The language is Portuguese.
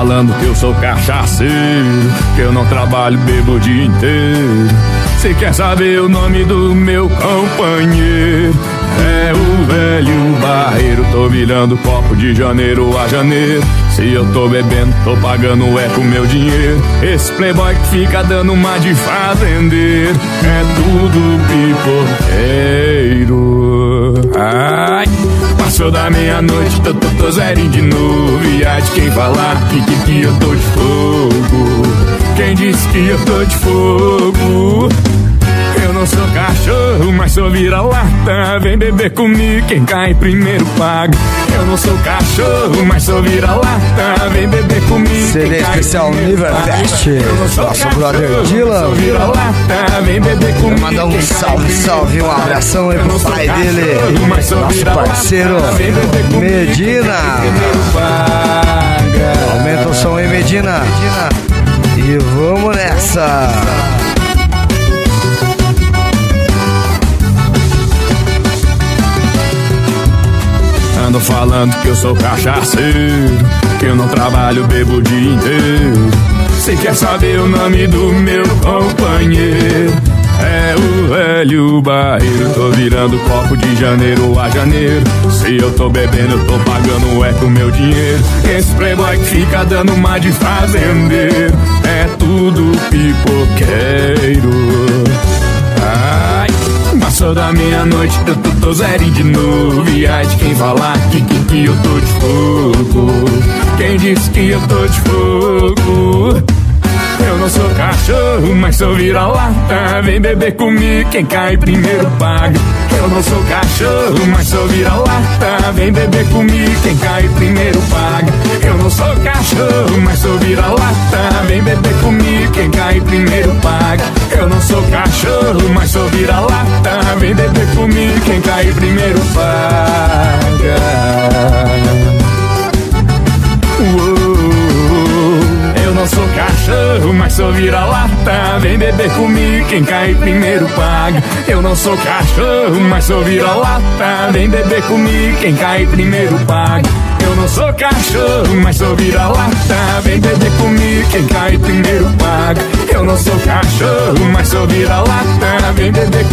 falando que eu sou cachaceiro, que eu não trabalho, bebo o dia inteiro. Cê quer saber o nome do meu companheiro? É o velho barreiro. Tô virando copo de janeiro a janeiro. Se eu tô bebendo, tô pagando com meu dinheiro. Esse playboy que fica dando uma de fazendeiro é tudo pipoqueiro. Ai, passou da meia-noite, tô zerinho de novo. E há de quem falar que eu tô de fogo. Quem disse que eu tô de fogo? Eu não sou cachorro, mas sou vira-lata. Vem beber comigo, quem cai primeiro paga. Eu não sou cachorro, mas sou vira-lata. Vem beber comigo. CD especial Niverfest. Nosso brother Dylan. Vem beber comigo. Mandar um salve, um abração aí pro pai dele, nosso parceiro Medina. Aumenta o som aí, Medina. E vamos nessa. Ando falando que eu sou cachaceiro, que eu não trabalho, bebo o dia inteiro. Cê quer saber o nome do meu companheiro? É o velho barreiro. Tô virando copo de janeiro a janeiro. Se eu tô bebendo, eu tô pagando com meu dinheiro. Esse playboy que fica dando uma de fazendeiro é tudo pipoqueiro. Ai, passou da meia-noite, eu tô zerinho de novo. E ai de quem falar que eu tô de fogo. Quem disse que eu tô de fogo? Eu não sou cachorro, mas sou vira-lata. Vem beber comigo, quem cai primeiro paga. Eu não sou cachorro, mas sou vira-lata. Vem beber comigo, quem cai primeiro paga. Eu não sou cachorro, mas sou vira-lata. Vem beber comigo, quem cai primeiro paga. Eu não sou cachorro, mas sou vira-lata. Vem beber comigo, quem cai primeiro paga. Eu não sou cachorro, mas sou vira-lata. Vem beber comigo, quem cai primeiro paga. Eu não sou cachorro, mas sou vira-lata. Vem beber comigo, quem cai primeiro paga. Eu não sou cachorro, mas sou vira-lata. Vem beber comigo, quem cai primeiro paga. Eu não sou cachorro, mas sou vira-lata. Vem beber